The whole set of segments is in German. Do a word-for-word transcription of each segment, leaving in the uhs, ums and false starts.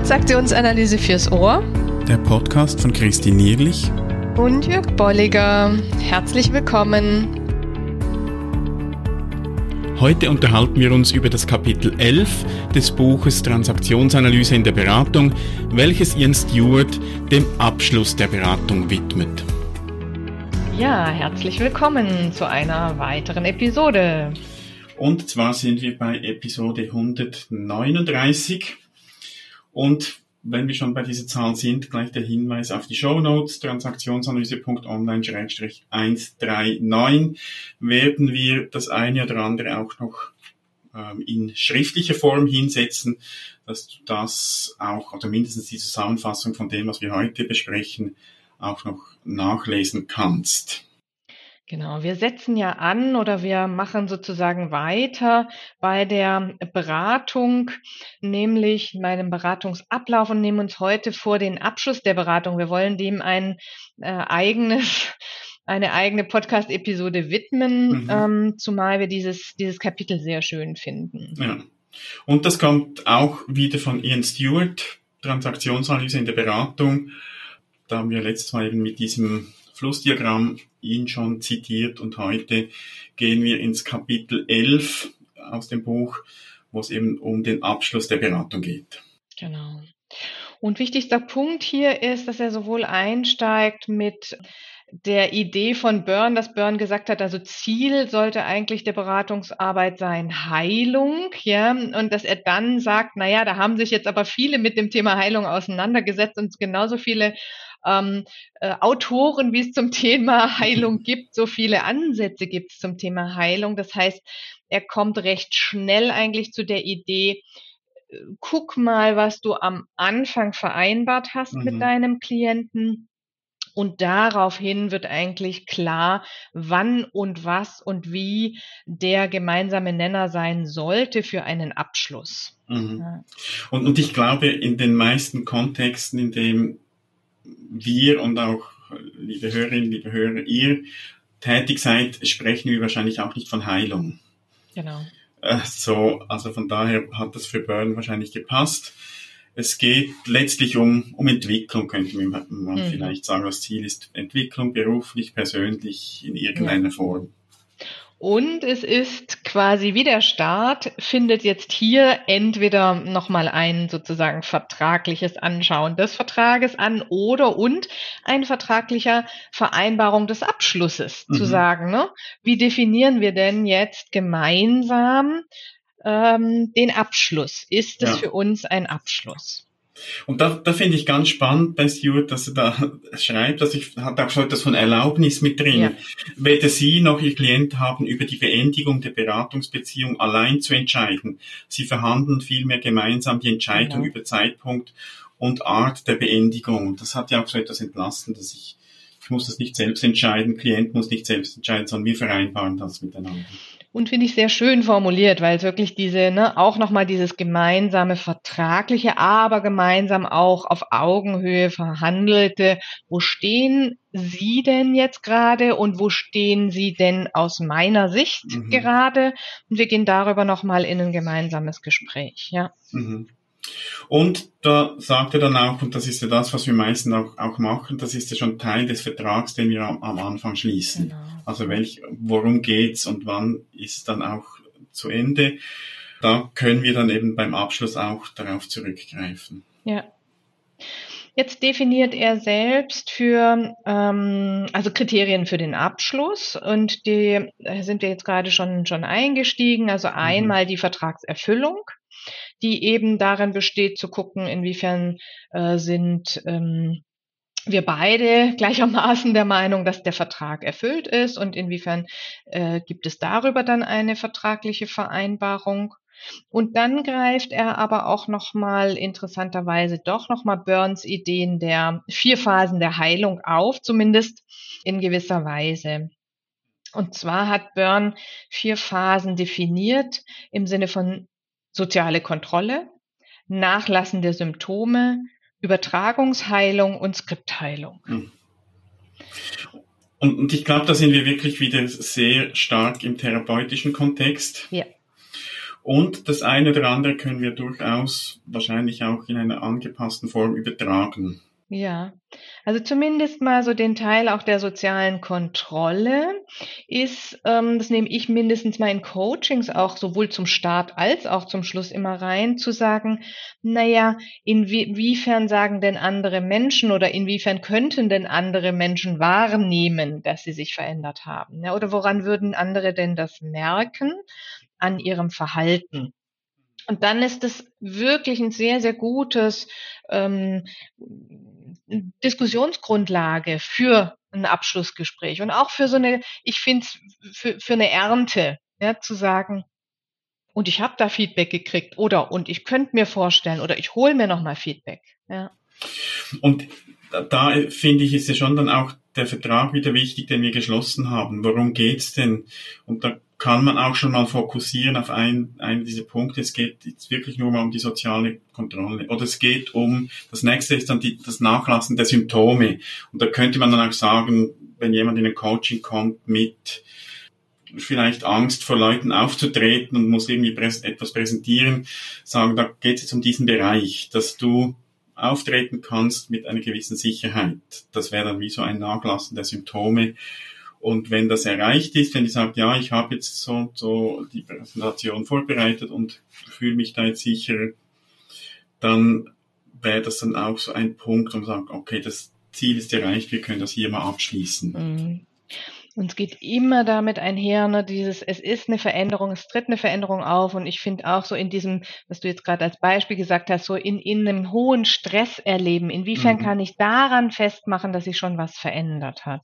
Transaktionsanalyse fürs Ohr. Der Podcast von Christine Nierlich Und Jörg Bolliger. Herzlich willkommen. Heute unterhalten wir uns über das Kapitel elf des Buches Transaktionsanalyse in der Beratung, welches Ian Stewart dem Abschluss der Beratung widmet. Ja, herzlich willkommen zu einer weiteren Episode. Und zwar sind wir bei Episode hundertneununddreißig. Und wenn wir schon bei dieser Zahl sind, gleich der Hinweis auf die Shownotes, transaktionsanalyse punkt online Schrägstrich hundertneunundreißig, werden wir das eine oder andere auch noch ähm, in schriftlicher Form hinsetzen, dass du das auch, oder mindestens die Zusammenfassung von dem, was wir heute besprechen, auch noch nachlesen kannst. Genau, wir setzen ja an oder wir machen sozusagen weiter bei der Beratung, nämlich bei dem Beratungsablauf und nehmen uns heute vor den Abschluss der Beratung. Wir wollen dem ein äh, eigenes, eine eigene Podcast-Episode widmen, mhm. ähm, zumal wir dieses, dieses Kapitel sehr schön finden. Ja. Und das kommt auch wieder von Ian Stewart, Transaktionsanalyse in der Beratung. Da haben wir letztes Mal eben mit diesem Flussdiagramm ihn schon zitiert und heute gehen wir ins Kapitel elf aus dem Buch, wo es eben um den Abschluss der Beratung geht. Genau. Und wichtigster Punkt hier ist, dass er sowohl einsteigt mit der Idee von Byrne, dass Byrne gesagt hat, also Ziel sollte eigentlich der Beratungsarbeit sein Heilung, ja, und dass er dann sagt, naja, da haben sich jetzt aber viele mit dem Thema Heilung auseinandergesetzt und genauso viele ähm, äh, Autoren, wie es zum Thema Heilung gibt, so viele Ansätze gibt es zum Thema Heilung. Das heißt, er kommt recht schnell eigentlich zu der Idee, guck mal, was du am Anfang vereinbart hast mhm. mit deinem Klienten. Und daraufhin wird eigentlich klar, wann und was und wie der gemeinsame Nenner sein sollte für einen Abschluss. Mhm. Ja. Und, und ich glaube, in den meisten Kontexten, in denen wir und auch, liebe Hörerinnen, liebe Hörer, ihr tätig seid, sprechen wir wahrscheinlich auch nicht von Heilung. Genau. Äh, so, also von daher hat das für Byrne wahrscheinlich gepasst. Es geht letztlich um, um Entwicklung, könnte man mhm. vielleicht sagen. Das Ziel ist Entwicklung, beruflich, persönlich, in irgendeiner ja. Form. Und es ist quasi wie der Start, findet jetzt hier entweder nochmal ein sozusagen vertragliches Anschauen des Vertrages an oder und ein vertraglicher Vereinbarung des Abschlusses mhm. zu sagen, ne? Wie definieren wir denn jetzt gemeinsam ähm, den Abschluss? Ist es ja. für uns ein Abschluss? Und da, da finde ich ganz spannend bei Stewart, dass er da schreibt, dass ich, hat auch so etwas von Erlaubnis mit drin. Ja. Weder Sie noch Ihr Klient haben über die Beendigung der Beratungsbeziehung allein zu entscheiden. Sie verhandeln vielmehr gemeinsam die Entscheidung genau. über Zeitpunkt und Art der Beendigung. Und das hat ja auch so etwas Entlastendes. Ich, ich muss das nicht selbst entscheiden, Klient muss nicht selbst entscheiden, sondern wir vereinbaren das miteinander. Und finde ich sehr schön formuliert, weil es wirklich diese, ne, auch nochmal dieses gemeinsame Vertragliche, aber gemeinsam auch auf Augenhöhe verhandelte. Wo stehen Sie denn jetzt gerade und wo stehen Sie denn aus meiner Sicht mhm. gerade? Und wir gehen darüber nochmal in ein gemeinsames Gespräch, ja. Mhm. Und da sagt er dann auch, und das ist ja das, was wir meistens auch, auch machen, das ist ja schon Teil des Vertrags, den wir am, am Anfang schließen. Genau. Also welch, worum geht's und wann ist es dann auch zu Ende? Da können wir dann eben beim Abschluss auch darauf zurückgreifen. Ja. Jetzt definiert er selbst für, ähm, also Kriterien für den Abschluss und die sind wir jetzt gerade schon, schon eingestiegen. Also einmal mhm. die Vertragserfüllung, die eben darin besteht, zu gucken, inwiefern äh, sind ähm, wir beide gleichermaßen der Meinung, dass der Vertrag erfüllt ist und inwiefern äh, gibt es darüber dann eine vertragliche Vereinbarung. Und dann greift er aber auch nochmal interessanterweise doch nochmal Byrnes Ideen der vier Phasen der Heilung auf, zumindest in gewisser Weise. Und zwar hat Byrne vier Phasen definiert im Sinne von soziale Kontrolle, Nachlassen der Symptome, Übertragungsheilung und Skriptheilung. Und, und ich glaube, da sind wir wirklich wieder sehr stark im therapeutischen Kontext. Ja. Und das eine oder andere können wir durchaus wahrscheinlich auch in einer angepassten Form übertragen. Ja, also zumindest mal so den Teil auch der sozialen Kontrolle ist, ähm, das nehme ich mindestens mal in Coachings auch sowohl zum Start als auch zum Schluss immer rein, zu sagen, naja, inwiefern sagen denn andere Menschen oder inwiefern könnten denn andere Menschen wahrnehmen, dass sie sich verändert haben? Ja, oder woran würden andere denn das merken? An ihrem Verhalten. Und dann ist es wirklich ein sehr, sehr gutes ähm, Diskussionsgrundlage für ein Abschlussgespräch und auch für so eine, ich finde es für, für eine Ernte, ja, zu sagen, und ich habe da Feedback gekriegt oder und ich könnte mir vorstellen oder ich hole mir nochmal Feedback. Ja. Und da finde ich, ist ja schon dann auch der Vertrag wieder wichtig, den wir geschlossen haben. Worum geht's denn? Und da kann man auch schon mal fokussieren auf einen, einen dieser Punkte. Es geht jetzt wirklich nur mal um die soziale Kontrolle. Oder es geht um, das nächste ist dann die, das Nachlassen der Symptome. Und da könnte man dann auch sagen, wenn jemand in ein Coaching kommt mit vielleicht Angst vor Leuten aufzutreten und muss irgendwie präs- etwas präsentieren, sagen, da geht es jetzt um diesen Bereich, dass du auftreten kannst mit einer gewissen Sicherheit. Das wäre dann wie so ein Nachlassen der Symptome. Und wenn das erreicht ist, wenn ich sage, ja, ich habe jetzt so und so die Präsentation vorbereitet und fühle mich da jetzt sicher, dann wäre das dann auch so ein Punkt, um zu sagen, okay, das Ziel ist erreicht, wir können das hier mal abschließen. Mhm. Und es geht immer damit einher, ne, dieses, es ist eine Veränderung, es tritt eine Veränderung auf. Und ich finde auch so in diesem, was du jetzt gerade als Beispiel gesagt hast, so in, in einem hohen Stress erleben, inwiefern Mhm. kann ich daran festmachen, dass sich schon was verändert hat?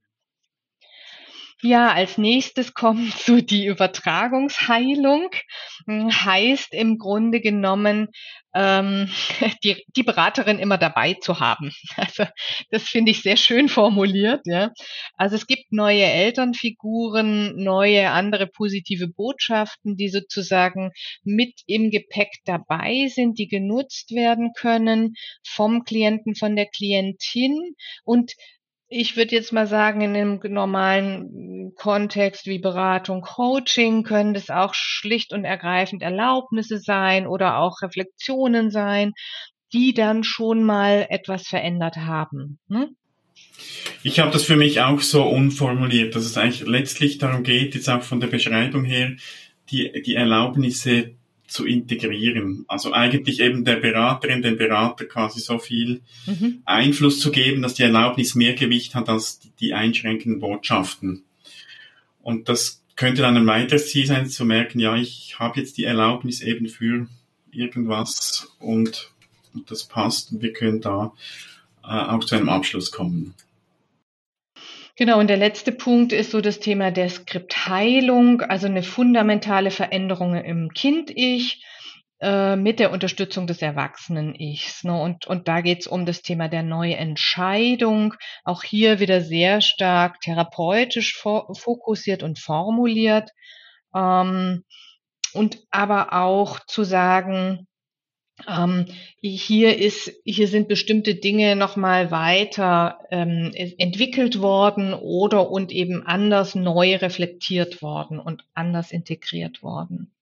Ja, als nächstes kommt so die Übertragungsheilung. Hm, heißt im Grunde genommen, ähm, die, die Beraterin immer dabei zu haben. Also das finde ich sehr schön formuliert. Ja. Also es gibt neue Elternfiguren, neue andere positive Botschaften, die sozusagen mit im Gepäck dabei sind, die genutzt werden können vom Klienten, von der Klientin. Und ich würde jetzt mal sagen, in einem normalen Kontext wie Beratung, Coaching können das auch schlicht und ergreifend Erlaubnisse sein oder auch Reflexionen sein, die dann schon mal etwas verändert haben. Hm? Ich habe das für mich auch so unformuliert, dass es eigentlich letztlich darum geht, jetzt auch von der Beschreibung her, die, die Erlaubnisse zu integrieren. Also eigentlich eben der Beraterin, dem Berater quasi so viel mhm. Einfluss zu geben, dass die Erlaubnis mehr Gewicht hat als die, die einschränkenden Botschaften. Und das könnte dann ein weiteres Ziel sein, zu merken, ja, ich habe jetzt die Erlaubnis eben für irgendwas und, und das passt und wir können da äh, auch zu einem Abschluss kommen. Genau, und der letzte Punkt ist so das Thema der Skriptheilung, also eine fundamentale Veränderung im Kind-Ich äh, mit der Unterstützung des Erwachsenen-Ichs. Ne? Und, und da geht es um das Thema der Neuentscheidung, auch hier wieder sehr stark therapeutisch fo- fokussiert und formuliert. Ähm, und aber auch zu sagen, Ähm, hier ist, hier sind bestimmte Dinge nochmal weiter ähm, entwickelt worden oder und eben anders neu reflektiert worden und anders integriert worden.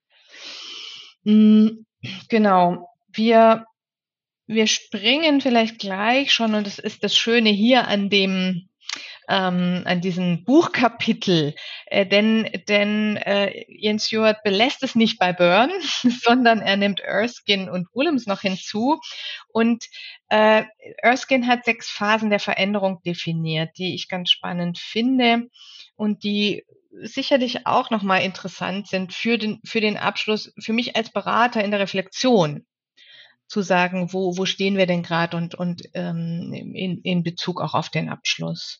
Mhm, genau. Wir, wir springen vielleicht gleich schon, und das ist das Schöne hier an dem, ähm, an diesem Buchkapitel, äh, denn, denn äh, Ian Stewart belässt es nicht bei Byrne, sondern er nimmt Erskine und Willems noch hinzu. Und äh, Erskine hat sechs Phasen der Veränderung definiert, die ich ganz spannend finde und die sicherlich auch nochmal interessant sind für den, für den Abschluss, für mich als Berater in der Reflexion zu sagen, wo, wo stehen wir denn gerade und, und ähm, in, in Bezug auch auf den Abschluss.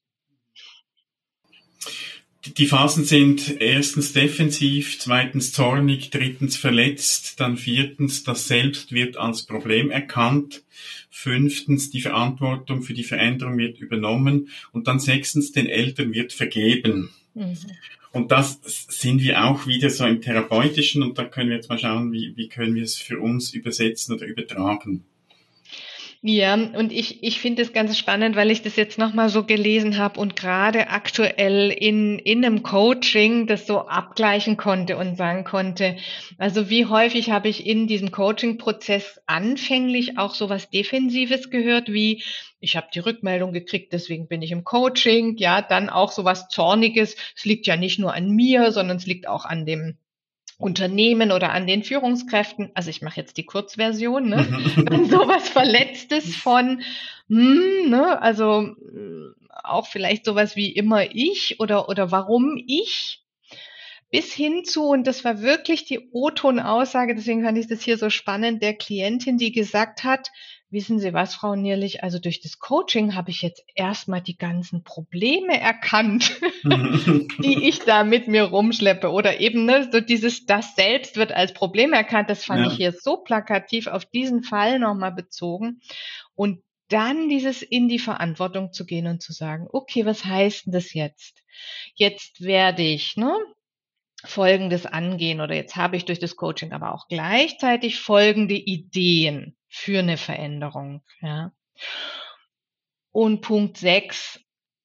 Die Phasen sind erstens defensiv, zweitens zornig, drittens verletzt, dann viertens das Selbst wird als Problem erkannt, fünftens die Verantwortung für die Veränderung wird übernommen und dann sechstens den Eltern wird vergeben. Mhm. Und das sind wir auch wieder so im Therapeutischen und da können wir jetzt mal schauen, wie, wie können wir es für uns übersetzen oder übertragen. Ja, und ich, ich finde es ganz spannend, weil ich das jetzt nochmal so gelesen habe und gerade aktuell in, in einem Coaching das so abgleichen konnte und sagen konnte, also wie häufig habe ich in diesem Coaching-Prozess anfänglich auch so was Defensives gehört, wie ich habe die Rückmeldung gekriegt, deswegen bin ich im Coaching, ja, dann auch so was Zorniges, es liegt ja nicht nur an mir, sondern es liegt auch an dem Unternehmen oder an den Führungskräften, also ich mache jetzt die Kurzversion, ne? Dann sowas Verletztes von, hm, ne? Also äh, auch vielleicht sowas wie immer ich oder oder warum ich, bis hin zu, und das war wirklich die O-Ton-Aussage, deswegen fand ich das hier so spannend, der Klientin, die gesagt hat, wissen Sie was, Frau Nierlich, also durch das Coaching habe ich jetzt erstmal die ganzen Probleme erkannt, die ich da mit mir rumschleppe. Oder eben, ne, so dieses, das selbst wird als Problem erkannt, das fand ich Ja. hier so plakativ auf diesen Fall nochmal bezogen. Und dann dieses in die Verantwortung zu gehen und zu sagen, okay, was heißt denn das jetzt? Jetzt werde ich, ne, Folgendes angehen oder jetzt habe ich durch das Coaching aber auch gleichzeitig folgende Ideen für eine Veränderung, ja. Und Punkt sechs,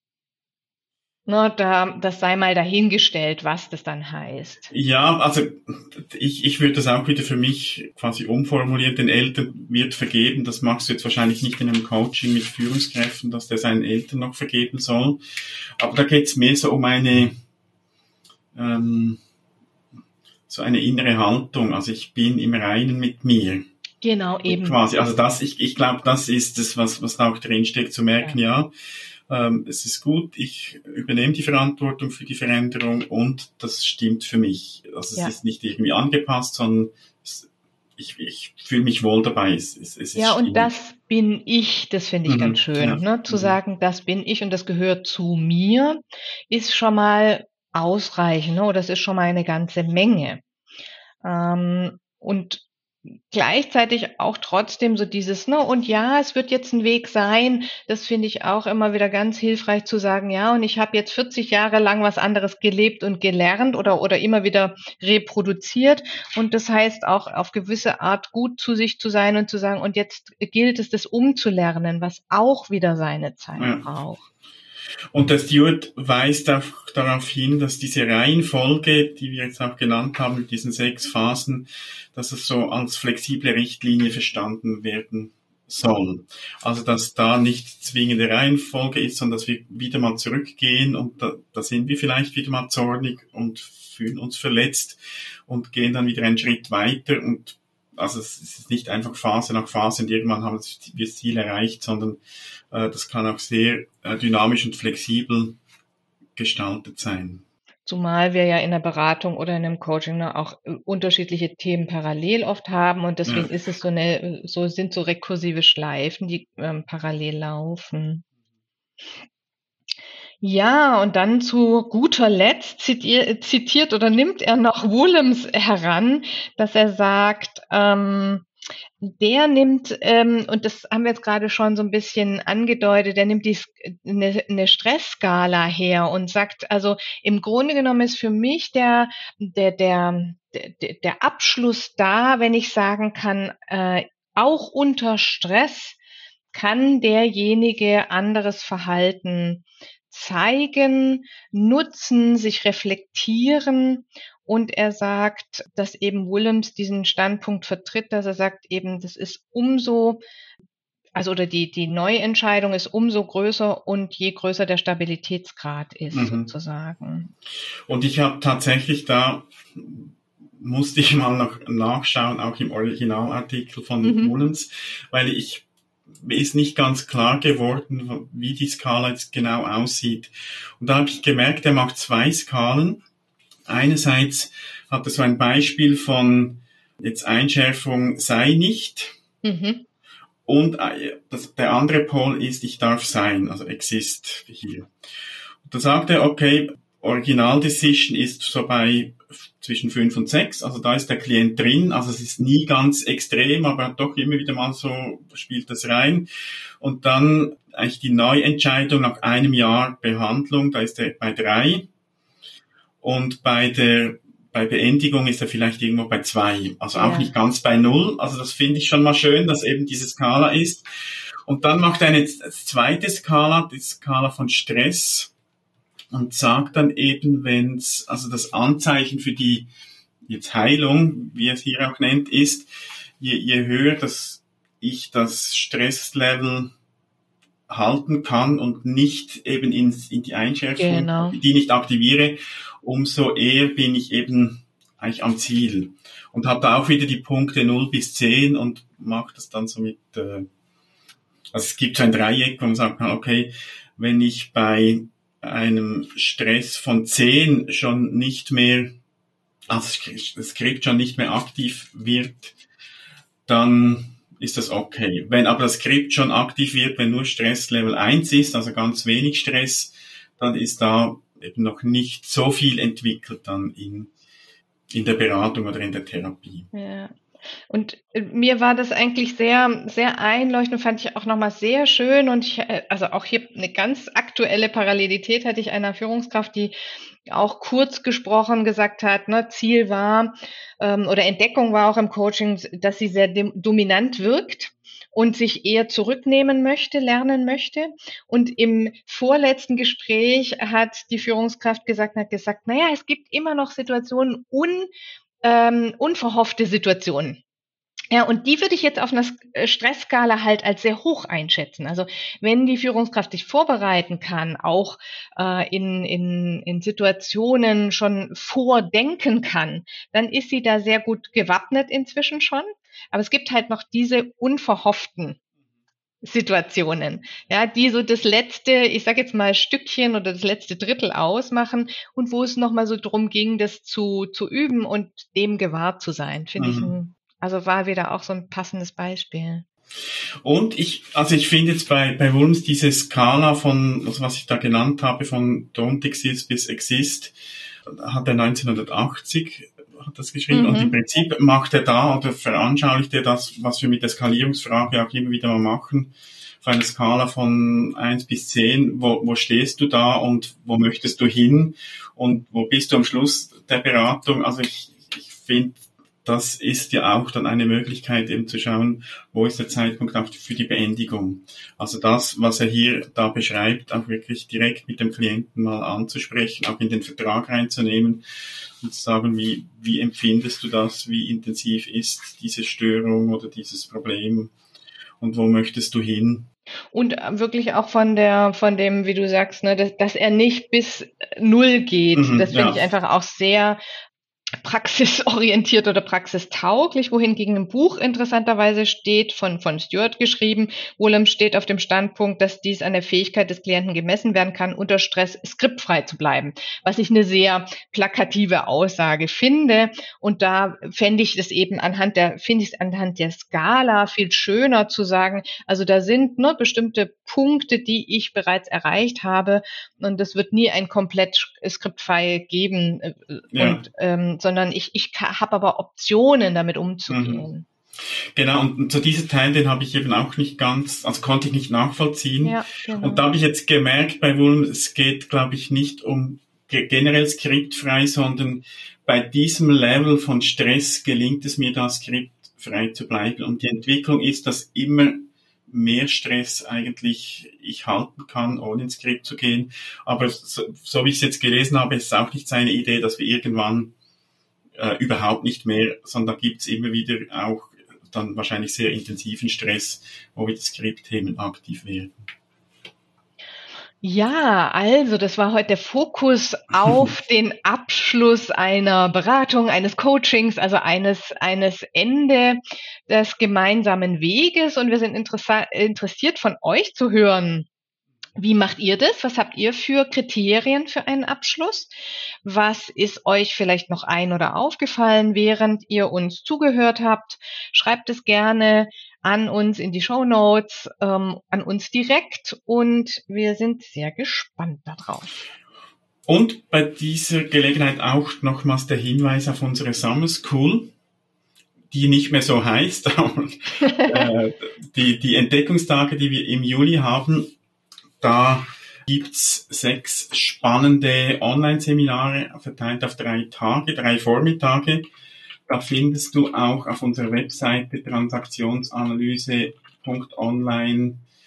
ne, da, das sei mal dahingestellt, was das dann heißt. Ja, also ich, ich würde das auch wieder für mich quasi umformulieren. Den Eltern wird vergeben. Das machst du jetzt wahrscheinlich nicht in einem Coaching mit Führungskräften, dass der seinen Eltern noch vergeben soll. Aber da geht es mehr so um eine ähm, so eine innere Haltung. Also ich bin im Reinen mit mir. Genau, eben. Quasi. Also das, ich, ich glaube, das ist das, was, was da auch drinsteckt, zu merken, ja, ja ähm, es ist gut, ich übernehme die Verantwortung für die Veränderung und das stimmt für mich. Also Ja. es ist nicht irgendwie angepasst, sondern es, ich, ich fühle mich wohl dabei. Es, es, es ist Ja, und stimmig. das bin ich, das finde ich Mhm, ganz schön, ja. ne? Zu Mhm. sagen, das bin ich und das gehört zu mir, ist schon mal ausreichend, ne? Das ist schon mal eine ganze Menge. Ähm, und gleichzeitig auch trotzdem so dieses, ne, und ja, es wird jetzt ein Weg sein, das finde ich auch immer wieder ganz hilfreich zu sagen, ja, und ich habe jetzt vierzig Jahre lang was anderes gelebt und gelernt oder, oder immer wieder reproduziert und das heißt auch auf gewisse Art gut zu sich zu sein und zu sagen, und jetzt gilt es, das umzulernen, was auch wieder seine Zeit Ja. braucht. Und der Stewart weist auch darauf hin, dass diese Reihenfolge, die wir jetzt auch genannt haben, mit diesen sechs Phasen, dass es so als flexible Richtlinie verstanden werden soll. Also, dass da nicht zwingende Reihenfolge ist, sondern dass wir wieder mal zurückgehen und da, da sind wir vielleicht wieder mal zornig und fühlen uns verletzt und gehen dann wieder einen Schritt weiter und also es ist nicht einfach Phase nach Phase und irgendwann haben wir das Ziel erreicht, sondern äh, das kann auch sehr äh, dynamisch und flexibel gestaltet sein. Zumal wir ja in der Beratung oder in einem Coaching ne, auch äh, unterschiedliche Themen parallel oft haben und deswegen Ja. ist es so eine, so sind so rekursive Schleifen, die ähm, parallel laufen. Ja, und dann zu guter Letzt zitiert, zitiert oder nimmt er noch Willems heran, dass er sagt, ähm, der nimmt, ähm, und das haben wir jetzt gerade schon so ein bisschen angedeutet, der nimmt die, eine, eine Stressskala her und sagt, also im Grunde genommen ist für mich der, der, der, der, der Abschluss da, wenn ich sagen kann, äh, auch unter Stress kann derjenige anderes Verhalten zeigen, nutzen, sich reflektieren. Und er sagt, dass eben Willems diesen Standpunkt vertritt, dass er sagt, eben, das ist umso, also oder die, die Neuentscheidung ist umso größer und je größer der Stabilitätsgrad ist, Mhm. sozusagen. Und ich habe tatsächlich da, musste ich mal noch nachschauen, auch im Originalartikel von Mhm. Mullens, weil ich mir ist nicht ganz klar geworden, wie die Skala jetzt genau aussieht. Und da habe ich gemerkt, er macht zwei Skalen. Einerseits hat er so ein Beispiel von jetzt Einschärfung sei nicht. Mhm. Und das, der andere Pol ist ich darf sein, also exist hier. Und da sagt er, okay, Original Decision ist so bei zwischen fünf und sechs, also da ist der Klient drin, also es ist nie ganz extrem, aber doch immer wieder mal so spielt das rein. Und dann eigentlich die Neuentscheidung nach einem Jahr Behandlung, da ist er bei drei. Und bei der bei Beendigung ist er vielleicht irgendwo bei zwei, also auch Ja. nicht ganz bei null. Also das finde ich schon mal schön, dass eben diese Skala ist. Und dann macht er eine zweite Skala, die Skala von Stress, und sagt dann eben, wenn's, also das Anzeichen für die jetzt Heilung, wie er es hier auch nennt, ist, je, je höher das ich das Stresslevel halten kann und nicht eben ins, in die Einschränkung, Genau. die nicht aktiviere, umso eher bin ich eben eigentlich am Ziel. Und habe da auch wieder die Punkte null bis zehn und mache das dann so mit, äh, also es gibt so ein Dreieck, wo man sagt, okay, wenn ich bei einem Stress von zehn schon nicht mehr, also das Skript schon nicht mehr aktiv wird, dann ist das okay. Wenn aber das Skript schon aktiv wird, wenn nur Stress Level eins ist, also ganz wenig Stress, dann ist da eben noch nicht so viel entwickelt dann in, in der Beratung oder in der Therapie. Ja. Und mir war das eigentlich sehr, sehr einleuchtend, fand ich auch nochmal sehr schön. Und ich, also auch hier eine ganz aktuelle Parallelität hatte ich einer Führungskraft, die auch kurz gesprochen gesagt hat, ne, Ziel war ähm, oder Entdeckung war auch im Coaching, dass sie sehr dem, dominant wirkt und sich eher zurücknehmen möchte, lernen möchte. Und im vorletzten Gespräch hat die Führungskraft gesagt, hat gesagt, naja, es gibt immer noch Situationen, un, ähm, unverhoffte Situationen. Ja, und die würde ich jetzt auf einer Stressskala halt als sehr hoch einschätzen. Also wenn die Führungskraft sich vorbereiten kann, auch äh, in, in, in Situationen schon vordenken kann, dann ist sie da sehr gut gewappnet inzwischen schon. Aber es gibt halt noch diese unverhofften Situationen, ja, die so das letzte, ich sage jetzt mal Stückchen oder das letzte Drittel ausmachen und wo es nochmal so drum ging, das zu, zu üben und dem gewahrt zu sein, finde ich ein, also war wieder auch so ein passendes Beispiel. Und ich, also ich finde jetzt bei, bei Wulms diese Skala von, also was ich da genannt habe, von Don't Exist bis Exist, hat er neunzehnhundertachtzig hat das geschrieben, mhm. Und im Prinzip macht er da oder veranschaulicht er das, was wir mit der Skalierungsfrage auch immer wieder mal machen, auf einer Skala von eins bis zehn, wo, wo stehst du da und wo möchtest du hin und wo bist du am Schluss der Beratung? Also ich, ich finde, das ist ja auch dann eine Möglichkeit, eben zu schauen, wo ist der Zeitpunkt auch für die Beendigung. Also das, was er hier da beschreibt, auch wirklich direkt mit dem Klienten mal anzusprechen, auch in den Vertrag reinzunehmen und zu sagen, wie, wie empfindest du das, wie intensiv ist diese Störung oder dieses Problem und wo möchtest du hin? Und wirklich auch von der, von dem, wie du sagst, ne, dass, dass er nicht bis null geht. Mhm, das finde ja. ich einfach auch sehr praxisorientiert oder praxistauglich, wohingegen ein Buch interessanterweise steht, von, von Stewart geschrieben. Wulm steht auf dem Standpunkt, dass dies an der Fähigkeit des Klienten gemessen werden kann, unter Stress skriptfrei zu bleiben, was ich eine sehr plakative Aussage finde. Und da fände ich das eben anhand der, finde ich es anhand der Skala viel schöner zu sagen, also da sind ne, bestimmte Punkte, die ich bereits erreicht habe und das wird nie ein komplett skriptfrei geben. Ja. Und ähm, sondern ich, ich habe aber Optionen, damit umzugehen. Genau, und, und so dieser Teil, den habe ich eben auch nicht ganz, also konnte ich nicht nachvollziehen. Ja, genau. Und da habe ich jetzt gemerkt bei Wulm, es geht, glaube ich, nicht um generell skriptfrei, sondern bei diesem Level von Stress gelingt es mir da, skriptfrei zu bleiben. Und die Entwicklung ist, dass immer mehr Stress eigentlich ich halten kann, ohne ins Skript zu gehen. Aber so, so wie ich es jetzt gelesen habe, ist es auch nicht seine Idee, dass wir irgendwann äh, überhaupt nicht mehr, sondern da gibt es immer wieder auch dann wahrscheinlich sehr intensiven Stress, wo wir die Skriptthemen aktiv werden. Ja, also das war heute der Fokus auf den Abschluss einer Beratung, eines Coachings, also eines eines Ende des gemeinsamen Weges. Und wir sind interessa- interessiert von euch zu hören. Wie macht ihr das? Was habt ihr für Kriterien für einen Abschluss? Was ist euch vielleicht noch ein- oder aufgefallen, während ihr uns zugehört habt? Schreibt es gerne an uns in die Shownotes, ähm, an uns direkt und wir sind sehr gespannt darauf. Und bei dieser Gelegenheit auch nochmals der Hinweis auf unsere Summer School, die nicht mehr so heißt, aber äh, die, die Entdeckungstage, die wir im Juli haben. Da gibt's sechs spannende Online-Seminare verteilt auf drei Tage, drei Vormittage. Da findest du auch auf unserer Webseite transaktionsanalyse punkt online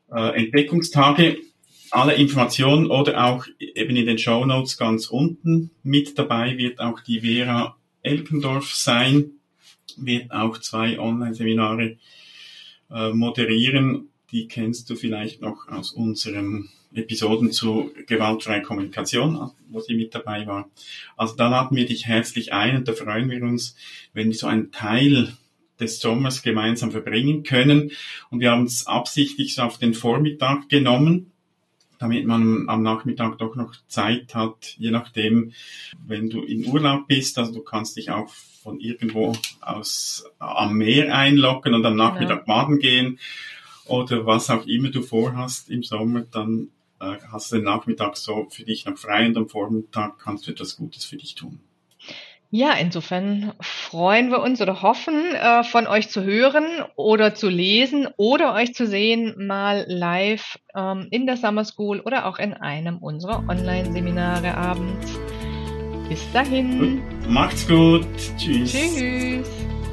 äh, Entdeckungstage. Alle Informationen oder auch eben in den Shownotes ganz unten mit dabei wird auch die Vera Elkendorf sein, wird auch zwei Online-Seminare äh, moderieren. Die kennst du vielleicht noch aus unseren Episoden zu gewaltfreier Kommunikation, wo sie mit dabei war. Also da laden wir dich herzlich ein und da freuen wir uns, wenn wir so einen Teil des Sommers gemeinsam verbringen können. Und wir haben es absichtlich so auf den Vormittag genommen, damit man am Nachmittag doch noch Zeit hat, je nachdem, wenn du in Urlaub bist. Also du kannst dich auch von irgendwo aus am Meer einloggen und am Nachmittag ja. baden gehen oder was auch immer du vorhast im Sommer, dann äh, hast du den Nachmittag so für dich noch frei und am Vormittag kannst du etwas Gutes für dich tun. Ja, insofern freuen wir uns oder hoffen, äh, von euch zu hören oder zu lesen oder euch zu sehen, mal live ähm, in der Summer School oder auch in einem unserer Online-Seminare abends. Bis dahin. Macht's gut. Tschüss. Tschüss.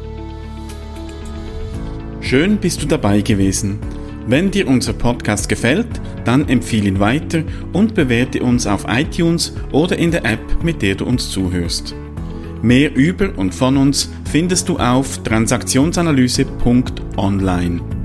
Schön bist du dabei gewesen. Wenn dir unser Podcast gefällt, dann empfehle ihn weiter und bewerte uns auf iTunes oder in der App, mit der du uns zuhörst. Mehr über und von uns findest du auf transaktionsanalyse punkt online.